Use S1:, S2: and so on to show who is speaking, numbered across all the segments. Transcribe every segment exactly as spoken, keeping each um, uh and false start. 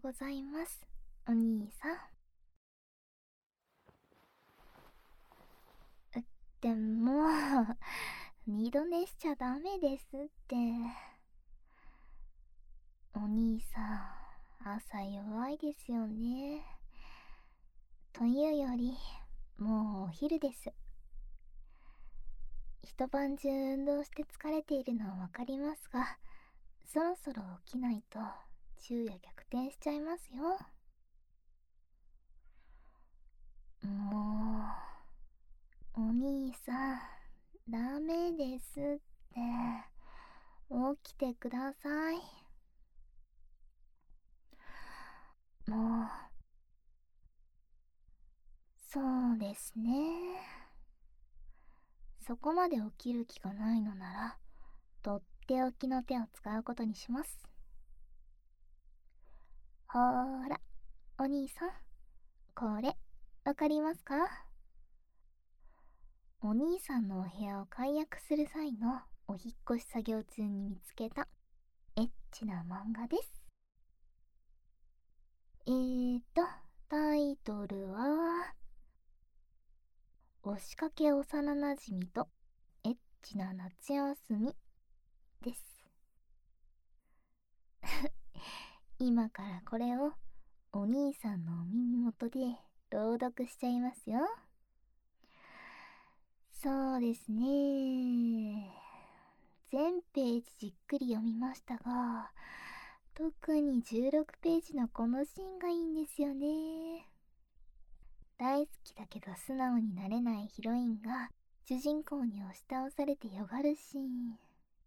S1: ございます、お兄さん。でも、二度寝しちゃダメですって。お兄さん、朝弱いですよね。というより、もうお昼です。一晩中運動して疲れているのはわかりますが、そろそろ起きないと昼夜逆転しちゃいますよ。もう、お兄さん、ダメですって。起きてください。もう、そうですね。そこまで起きる気がないのなら、とっておきの手を使うことにします。ほーら、お兄さん、これ、わかりますか？お兄さんのお部屋を解約する際のお引っ越し作業中に見つけたエッチな漫画です。えーと、タイトルは、押しかけ幼なじみとエッチな夏休みです。今からこれをお兄さんのお耳元で朗読しちゃいますよ。そうですね。全ページじっくり読みましたが、特にじゅうろくページのこのシーンがいいんですよね。大好きだけど素直になれないヒロインが主人公に押し倒されてよがるシーン。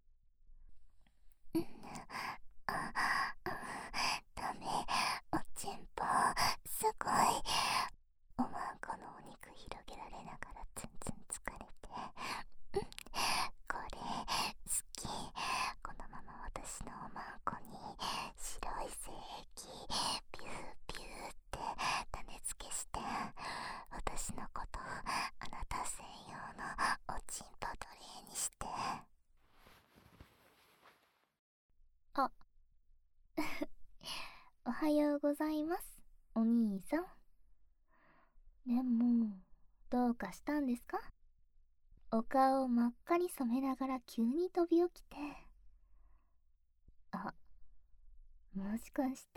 S1: ダメ、おちんぽ、すごい。おまんこのお肉広げられながらツンツン疲れて。これ、好き。このまま私のおまんこに白い精液、ピューピューって種付けして、私のこと、あなた専用のおちんぽ奴隷にして。あ、おはようございます、お兄さん。でも、どうかしたんですか？お顔を真っ赤に染めながら急に飛び起きて。あ、もしかして、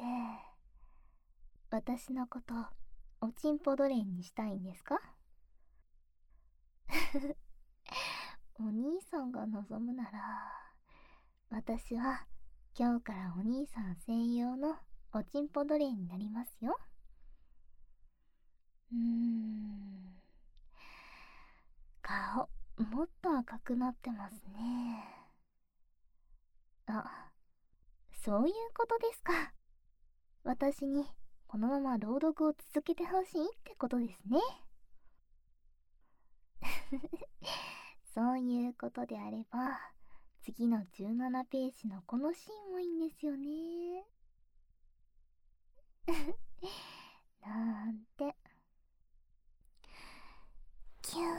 S1: 私のこと、おちんぽ奴隷にしたいんですか？お兄さんが望むなら、私は今日からお兄さん専用のおちんぽ奴隷になりますよ。うーん。顔、もっと赤くなってますね。あ、そういうことですか。私にこのまま朗読を続けてほしいってことですね。そういうことであれば、次のじゅうななページのこのシーンもいいんですよね。なんて。キュー。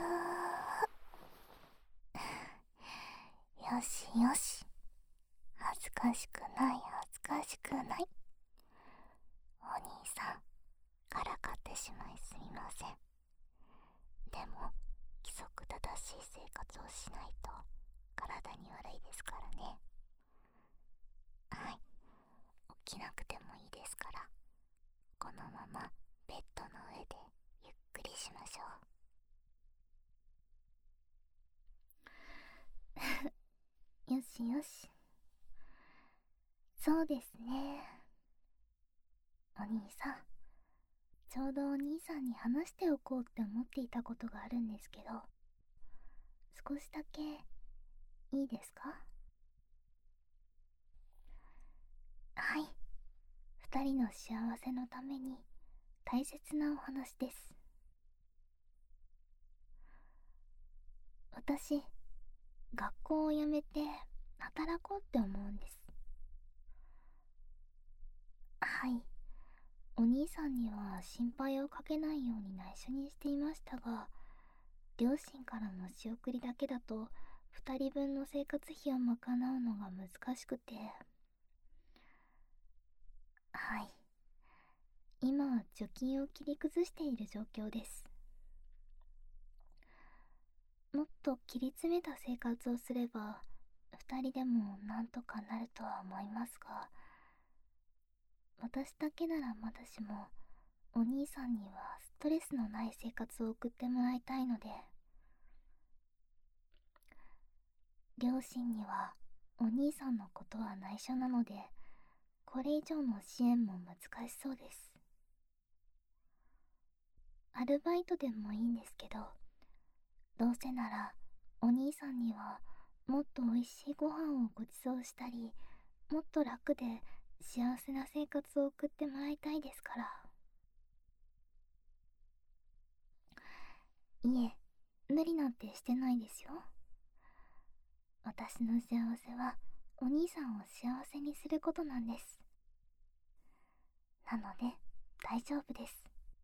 S1: よしよし。恥ずかしくない恥ずかしくない。お兄さん、からかってしまいすみません。でも、規則正しい生活をしないと体に悪いですからね。はい、起きなくてもいいですから、このままベッドの上でゆっくりしましょう。よしよし。そうですね。お兄さん、ちょうどお兄さんに話しておこうって思っていたことがあるんですけど、少しだけいいですか？はい、二人の幸せのために大切なお話です。私、学校を辞めて働こうって思うんです。はい、お兄さんには心配をかけないように内緒にしていましたが、両親からの仕送りだけだと二人分の生活費を賄うのが難しくて。はい、 今は貯金を切り崩している状況です。もっと切り詰めた生活をすれば二人でもなんとかなるとは思いますが、私だけならまだしもお兄さんにはストレスのない生活を送ってもらいたいので、両親にはお兄さんのことは内緒なので、これ以上の支援も難しそうです。アルバイトでもいいんですけど、どうせならお兄さんにはもっと美味しいご飯をご馳走したり、もっと楽で幸せな生活を送ってもらいたいですから。いえ、無理なんてしてないですよ。私の幸せはお兄さんを幸せにすることなんです。なので大丈夫です。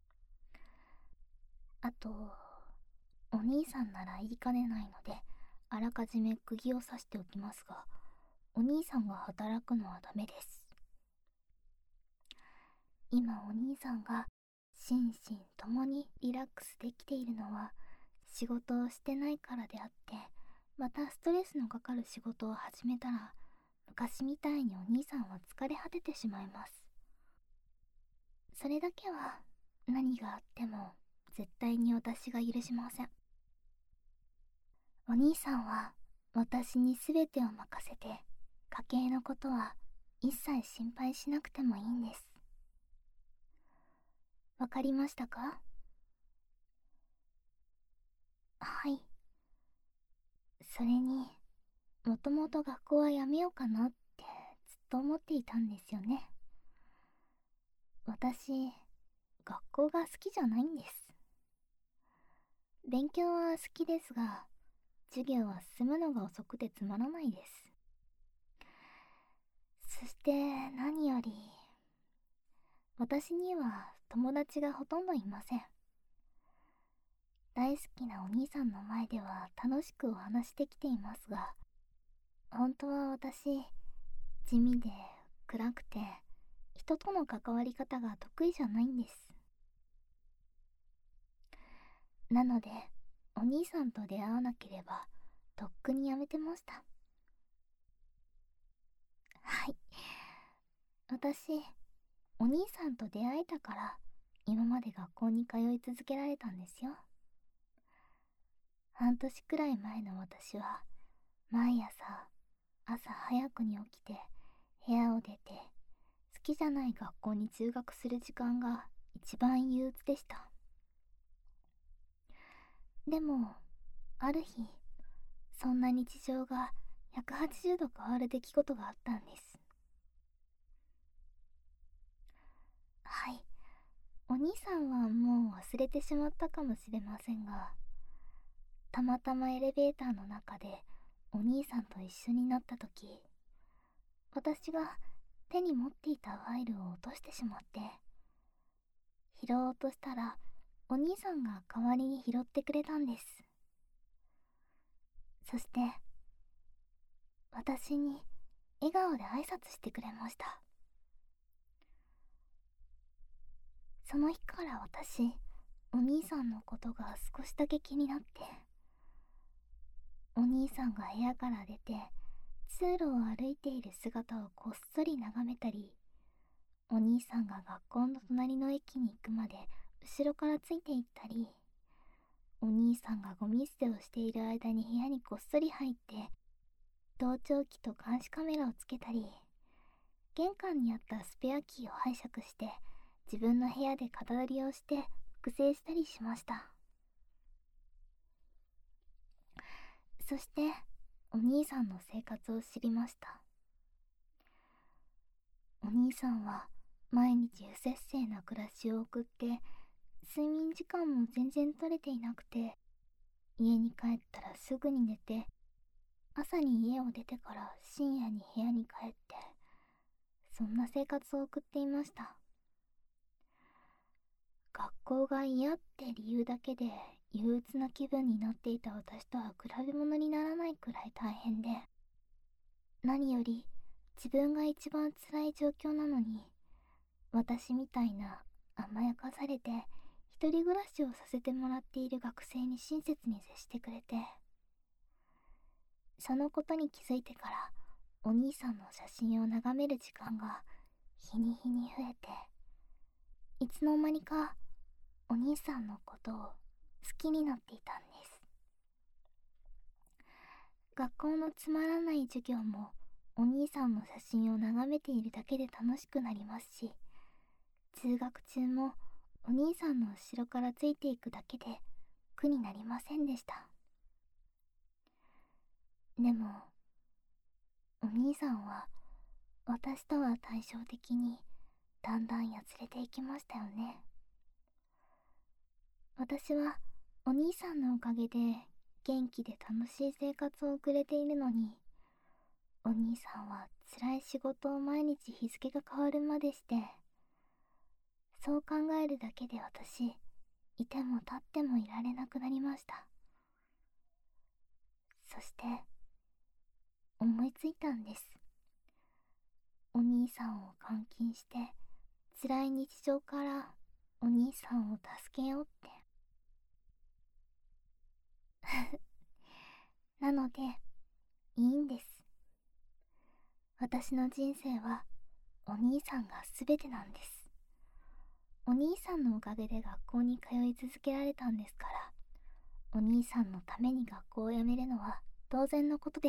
S1: あと、お兄さんなら言いかねないのであらかじめ釘を刺しておきますが、お兄さんが働くのはダメです。今お兄さんが心身ともにリラックスできているのは仕事をしてないからであって、またストレスのかかる仕事を始めたら昔みたいにお兄さんは疲れ果ててしまいます。それだけは何があっても絶対に私が許しません。お兄さんは私に全てを任せて、家計のことは一切心配しなくてもいいんです。わかりましたか？はい。それに、もともと学校はやめようかなってずっと思っていたんですよね。私、学校が好きじゃないんです。勉強は好きですが、授業は進むのが遅くてつまらないです。そして何より、私には友達がほとんどいません。大好きなお兄さんの前では楽しくお話しできていますが、本当は私、地味で暗くて人との関わり方が得意じゃないんです。なのでお兄さんと出会わなければとっくにやめてました。はい、私お兄さんと出会えたから今まで学校に通い続けられたんですよ。半年くらい前の私は毎朝朝早くに起きて部屋を出て好きじゃない学校に通学する時間が一番憂鬱でした。でもある日、そんな日常がひゃくはちじゅうど変わる出来事があったんです。はい、お兄さんはもう忘れてしまったかもしれませんが、たまたまエレベーターの中でお兄さんと一緒になった時、私が手に持っていたファイルを落としてしまって、拾おうとしたらお兄さんが代わりに拾ってくれたんです。そして私に笑顔で挨拶してくれました。その日から私、お兄さんのことが少しだけ気になって、お兄さんが部屋から出て通路を歩いている姿をこっそり眺めたり、お兄さんが学校の隣の駅に行くまで後ろからついて行ったり、お兄さんがゴミ捨てをしている間に部屋にこっそり入って盗聴器と監視カメラをつけたり、玄関にあったスペアキーを拝借して自分の部屋で型取りをして複製したりしました。そしてお兄さんの生活を知りました。お兄さんは毎日不摂生な暮らしを送って、睡眠時間も全然取れていなくて、家に帰ったらすぐに寝て、朝に家を出てから深夜に部屋に帰って、そんな生活を送っていました。学校が嫌って理由だけで憂鬱な気分になっていた私とは比べ物にならないくらい大変で、何より自分が一番辛い状況なのに、私みたいな甘やかされて一人暮らしをさせてもらっている学生に親切に接してくれて、そのことに気づいてからお兄さんの写真を眺める時間が日に日に増えて、いつの間にかお兄さんのことを好きになっていたんです。学校のつまらない授業もお兄さんの写真を眺めているだけで楽しくなりますし、通学中もお兄さんの後ろからついていくだけで苦になりませんでした。でもお兄さんは私とは対照的にだんだんやつれていきましたよね。私はお兄さんのおかげで元気で楽しい生活を送れているのに、お兄さんは辛い仕事を毎日日付が変わるまでして、そう考えるだけで私、いても立ってもいられなくなりました。そして思いついたんです。お兄さんを監禁して辛い日常からお兄さんを助けようって。なのでいいんです。私の人生はお兄さんが全てなんです。お兄さんのおかげで学校に通い続けられたんですから、お兄さんのために学校を辞めるのは当然のことです。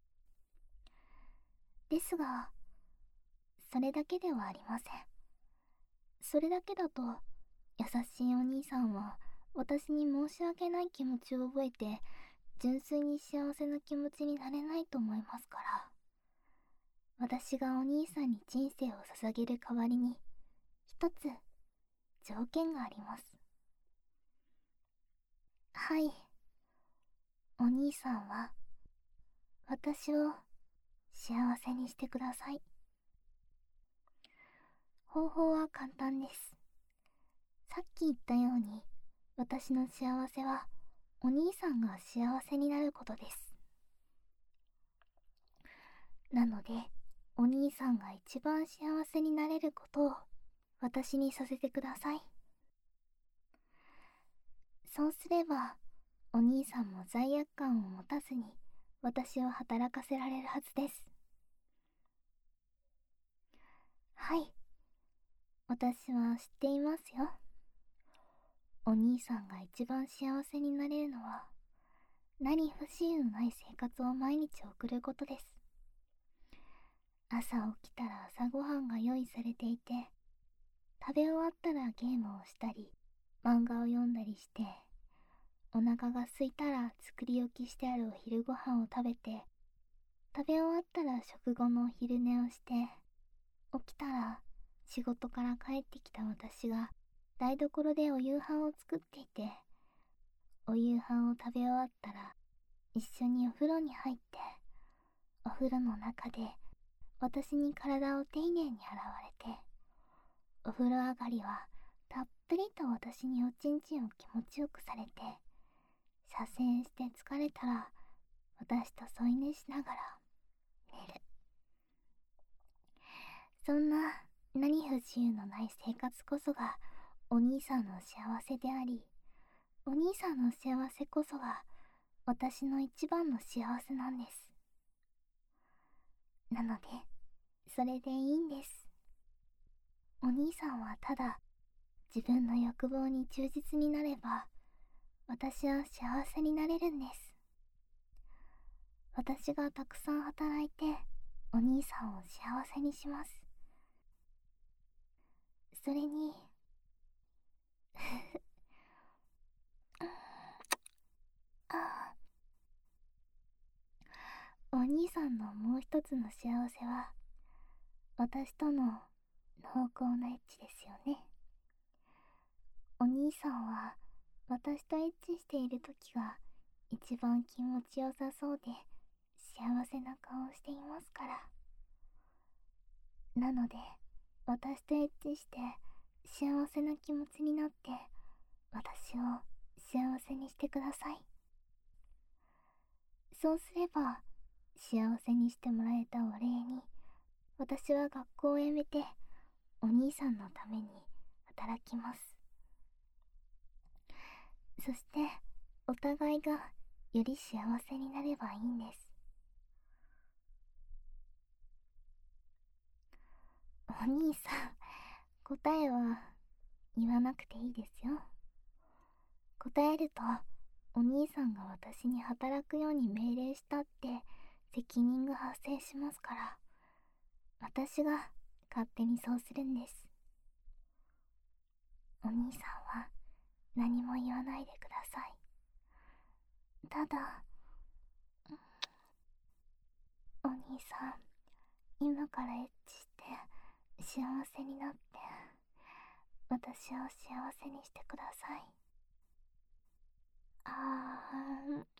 S1: ですが、それだけではありません。それだけだと優しいお兄さんは私に申し訳ない気持ちを覚えて、純粋に幸せな気持ちになれないと思いますから、私がお兄さんに人生を捧げる代わりに一つ条件があります。はい、お兄さんは私を幸せにしてください。方法は簡単です。さっき言ったように、私の幸せはお兄さんが幸せになることです。なのでお兄さんが一番幸せになれることを私にさせてください。そうすればお兄さんも罪悪感を持たずに私を働かせられるはずです。はい、私は知っていますよ。お兄さんが一番幸せになれるのは何不自由のない生活を毎日送ることです。朝起きたら朝ごはんが用意されていて、食べ終わったらゲームをしたり漫画を読んだりして、お腹が空いたら作り置きしてあるお昼ご飯を食べて、食べ終わったら食後のお昼寝をして、起きたら仕事から帰ってきた私が台所でお夕飯を作っていて、お夕飯を食べ終わったら一緒にお風呂に入って、お風呂の中で私に体を丁寧に洗われて、お風呂上がりはたっぷりと私におちんちんを気持ちよくされて、左遷して疲れたら私と添い寝しながら寝る。そんな何不自由のない生活こそがお兄さんの幸せであり、お兄さんの幸せこそが私の一番の幸せなんです。なのでそれでいいんです。お兄さんはただ自分の欲望に忠実になれば私は幸せになれるんです。私がたくさん働いてお兄さんを幸せにします。それにあお兄さんのもう一つの幸せは私との濃厚なエッチですよね。お兄さんは私とエッチしている時が一番気持ちよさそうで幸せな顔をしていますから。なので私とエッチして幸せな気持ちになって私を幸せにしてください。そうすれば幸せにしてもらえたお礼に私は学校を辞めてお兄さんのために働きます。そしてお互いがより幸せになればいいんです。お兄さん、答えは言わなくていいですよ。答えるとお兄さんが私に働くように命令したって責任が発生しますから、私が勝手にそうするんです。お兄さんは何も言わないでください。ただ、お兄さん、今からエッチして幸せになって私を幸せにしてください。あーん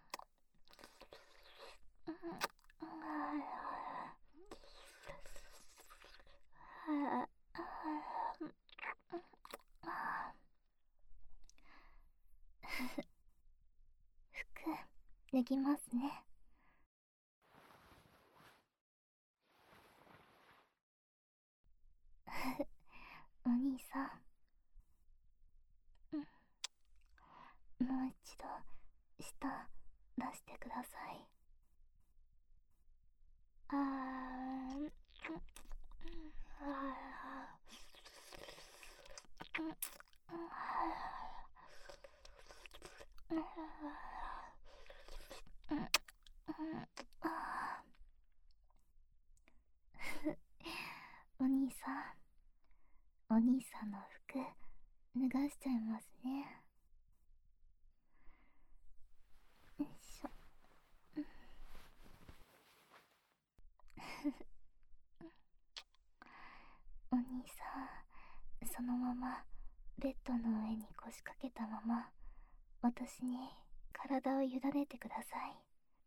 S1: 服脱ぎますね。お兄さん、もう一度舌出してください。あーあお兄さん、お兄さんの服脱がしちゃいますね。よいしょ。お兄さん、そのままベッドの上に腰掛けたまま私に体を委ねてください。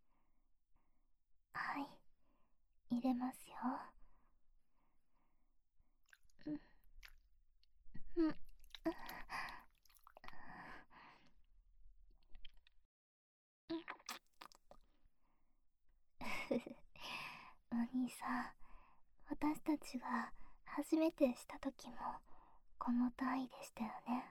S1: はい、入れますよ。うん、うん、お兄さん、私たちが初めてした時もこの単位でしたよね。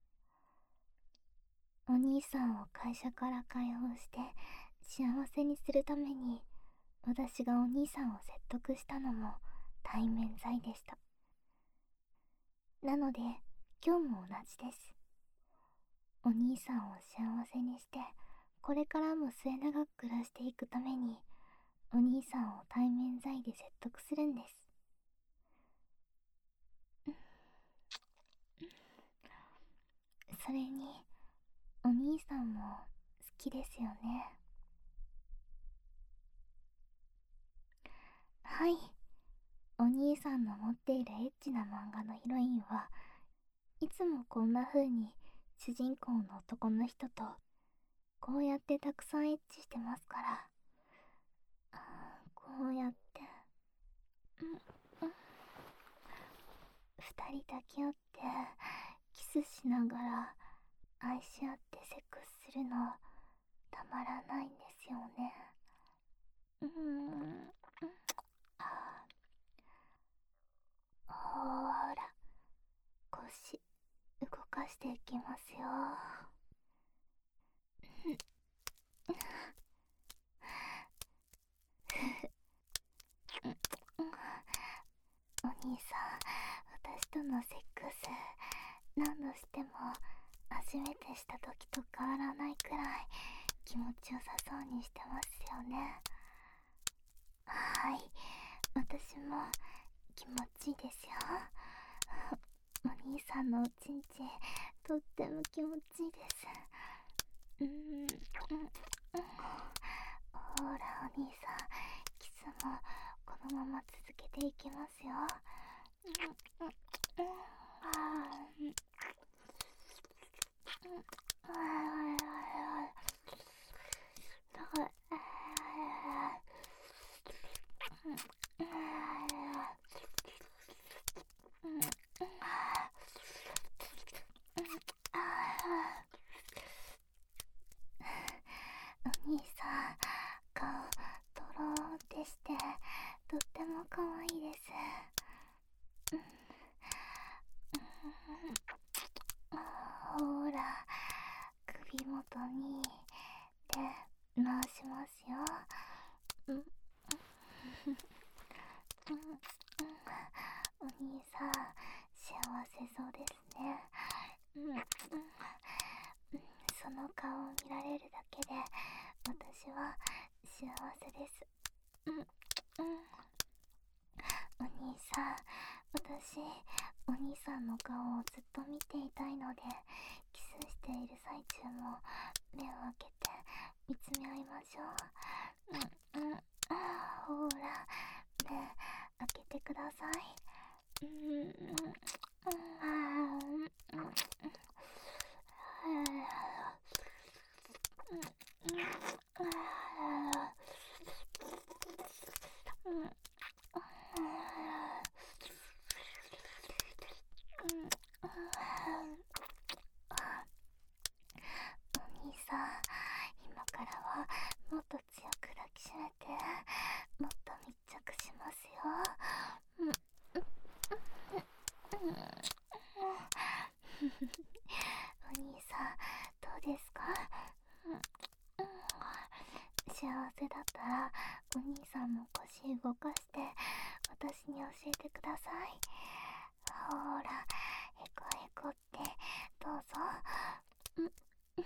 S1: お兄さんを会社から解放して幸せにするために私がお兄さんを説得したのも対面罪でした。なので今日も同じです。お兄さんを幸せにしてこれからも末永く暮らしていくためにお兄さんを対面罪で説得するんです。それにお兄さんも好きですよね。はい、お兄さんの持っているエッチな漫画のヒロインはいつもこんな風に主人公の男の人とこうやってたくさんエッチしてますから。あーこうやって、うんうん、二人抱き合ってキスしながら愛し合ってセックスするのたまらないんですよね。うーん、あーほーら、腰動かしていきますよ。お兄さん、私とのセックス何度しても初めてした時と変わらないくらい気持ちよさそうにしてますよね。はい、私も気持ちいいですよ。お兄さんのおちんちんとっても気持ちいいです。うーん、うん、ほらお兄さん、キスもこのまま続けていきますよ。うん、うん、あー、うん、あー、お兄さん、顔とろーんってしてとっても可愛いです。 ほら、首元に手回しますよ。うん、お兄さん、幸せそうですね。うん、その顔を見られるだけで私は幸せです。うん、うん、お兄さん、私、お兄さんの顔をずっと見ていたいので、キスしている最中も目を開けて見つめ合いましょう。うん、うん、ほら、目開けてください。うん、うん、うん、お兄さん、今からはもっと強く抱きしめて、もっと密着しますよ。うん、お兄さん、どうですか？うん、幸せだったらお兄さんも腰動かして私に教えてください。ほら、へこへこってどうぞ。うん、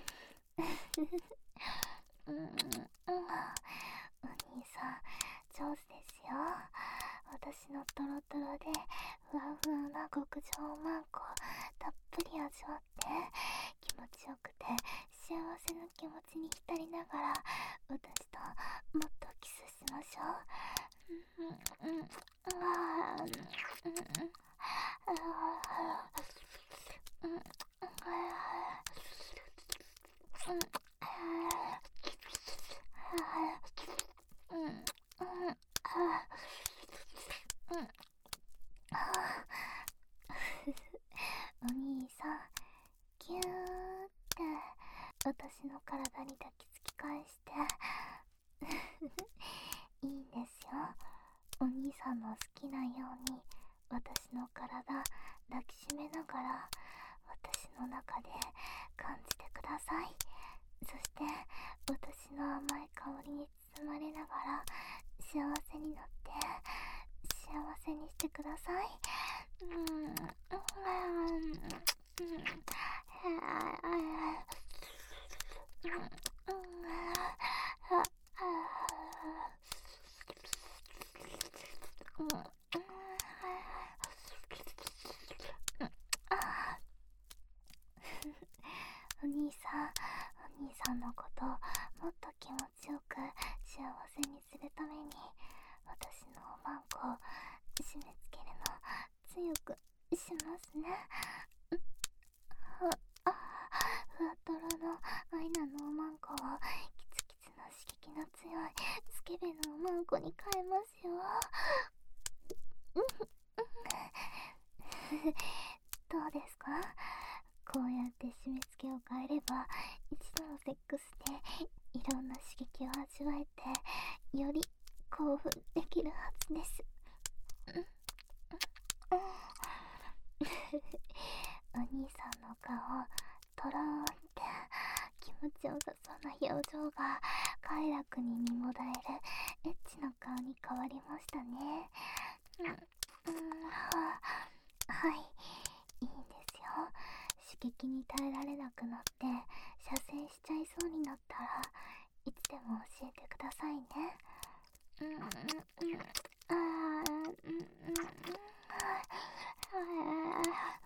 S1: うん、うん、お兄さん上手ですよ。私のトロトロでふわふわな極上マンコたっぷり味わって気持ちよくて幸せな気持ちに浸りながら私ともっとキスしましょう。うん、うん、あー、うん、うん、あー、うん、うん、あー、うん、あー、うん、うん、あー、うん、あー、お兄さん、ギューって私の体に抱きつき返していいんですよ。お兄さんの好きなように私の体抱きしめながら私の中で感じてください。そして私の甘い香りに包まれながら幸せになって幸せにしてください。うん、うん、うん、うん、お兄さん、お兄さんのこともっと気持ちよく幸せにするために私のおまんこを締め付けるの強くしますね。ふあふわとろのアイナのおまんこをキツキツの刺激の強いスケベのおまんこに変えますよ。どうですか？こうやって締め付けを変えれば一度のセックスでいろんな刺激を味わえてより興奮できるはずです。お兄さんの顔とろーって気持ちよさそうな表情が快楽に身もだえるエッチな顔に変わりましたね。うん、うん、は、はい、いいんですよ。刺激に耐えられなくなって射精しちゃいそうになったらいつでも教えてくださいね。うん、うん、うん、あー、うん、うん、あー、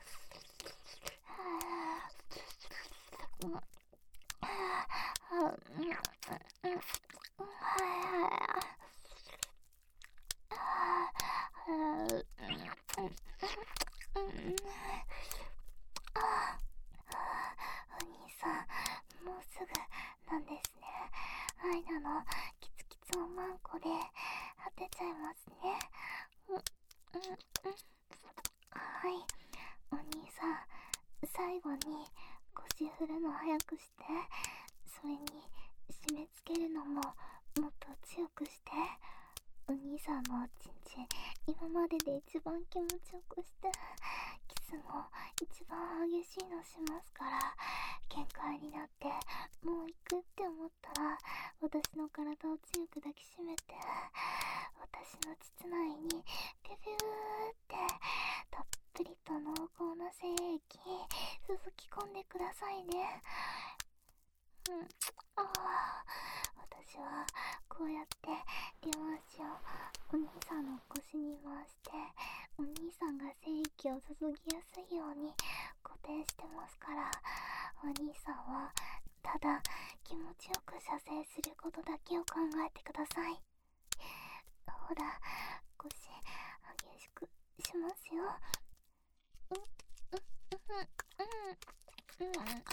S1: お兄さん、もうすぐなんですね。アイナのキツキツおまんこで果てちゃいますね。うん、うん、うん、はい、お兄さん、最後に腰振るの早くして、それに締め付けるのももっと強くして。お兄さんのおちんちん今までで一番気持ちよくしてキススも一番激しいのしますから、限界になってもう行くって思ったら、私の体を強く抱きしめて、私の膣内にビュビューってたっぷりと濃厚な精液注ぎ込んでくださいね。うん、ああ、私はこうやって両足をお兄さんの腰に回して、お兄さんが精液を注ぎやすいように固定してますから、お兄さんはただ気持ちよく射精することだけを考えてください。ほら、腰激しくしますよ。うんうんうんうんうんうんうん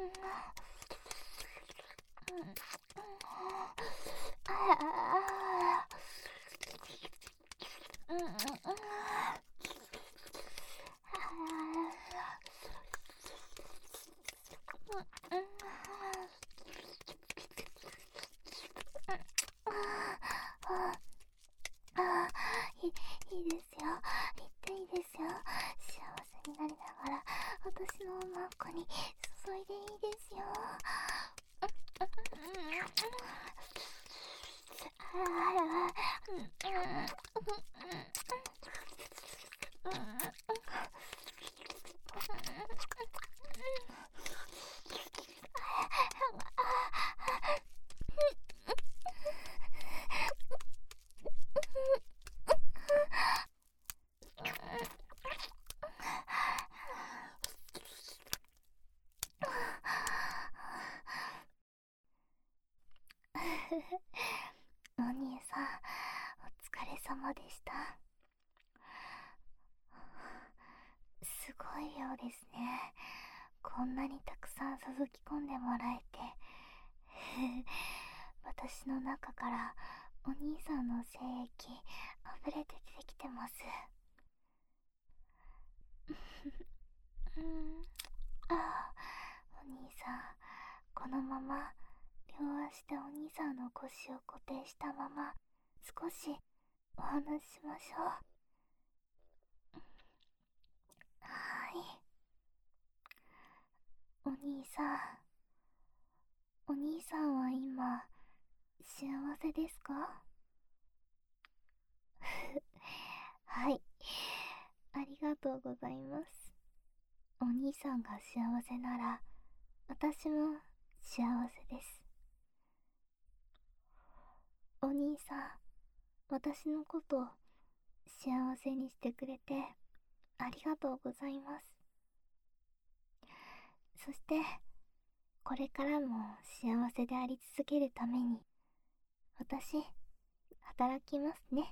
S1: ああうんうんうんああ、いいいですよ。言っていいですよ。幸せになりながら私のおまんこに注いでいいですよ。お兄さん、お疲れ様でした。すごい量ですね。こんなにたくさん注ぎ込んでもらえて私の中からお兄さんの精液溢れて出てきてますうんああ、お兄さん、このまま両足でお兄さんの腰を固定したまま少しお話ししましょう。はい。お兄さん、お兄さんは今幸せですか？はい、ありがとうございます。お兄さんが幸せなら私も幸せです。お兄さん、私のことを幸せにしてくれてありがとうございます。そしてこれからも幸せであり続けるために私働きますね。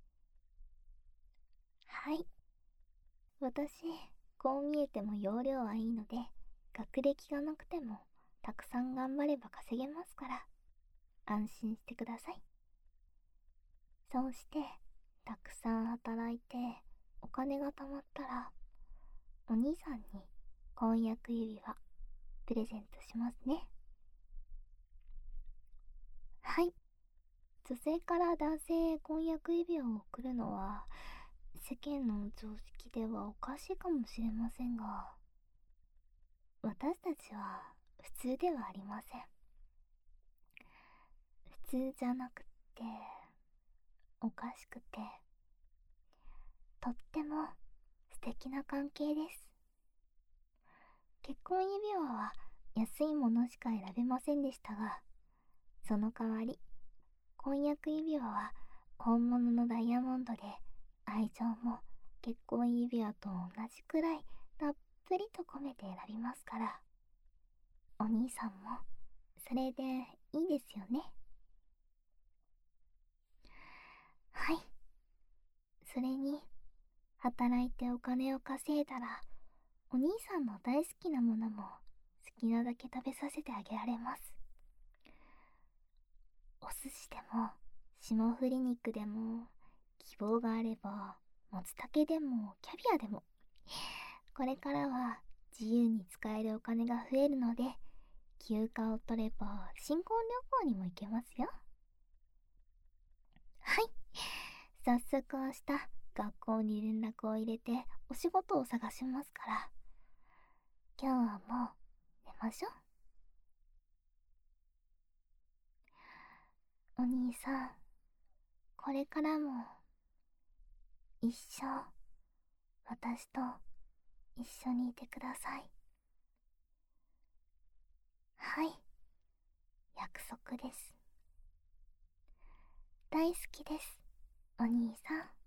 S1: はい、私こう見えても容量はいいので、学歴がなくてもたくさん頑張れば稼げますから、安心してください。そうしてたくさん働いてお金が貯まったら、お兄さんに婚約指輪プレゼントしますね。はい、女性から男性へ婚約指輪を贈るのは世間の常識ではおかしいかもしれませんが、私たちは普通ではありません。普通じゃなくっておかしくて、とっても素敵な関係です。結婚指輪は安いものしか選べませんでしたが、その代わり婚約指輪は本物のダイヤモンドで、愛情も結婚指輪と同じくらいたっぷりと込めて選びますから、お兄さんもそれでいいですよね。はい。それに働いてお金を稼いだら、お兄さんの大好きなものも好きなだけ食べさせてあげられます。お寿司でも霜降り肉でも、希望があれば松茸でもキャビアでも、これからは自由に使えるお金が増えるので、休暇を取れば新婚旅行にも行けますよ。はい、早速明日学校に連絡を入れてお仕事を探しますから。今日はもう寝ましょう。お兄さん、これからも一生私と一緒にいてください。はい、約束です。大好きです、お兄さん。